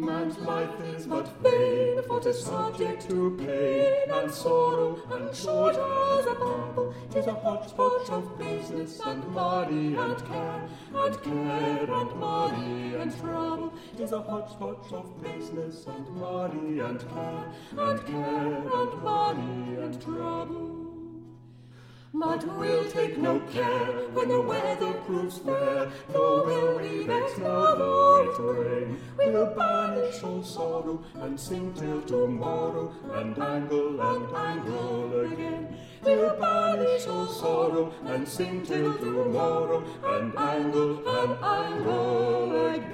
Man's life is but vain, for 'tis subject to pain and sorrow, and short as a bubble. 'Tis a hodgepodge of business and money and care and money and trouble. 'Tis a hodgepodge of business and money and care and money and trouble. But we'll take no care when the weather proves fair, nor will we vex now though it rain. We'll banish all sorrow and sing till tomorrow, and angle again. We'll banish all sorrow and sing till tomorrow, and angle again.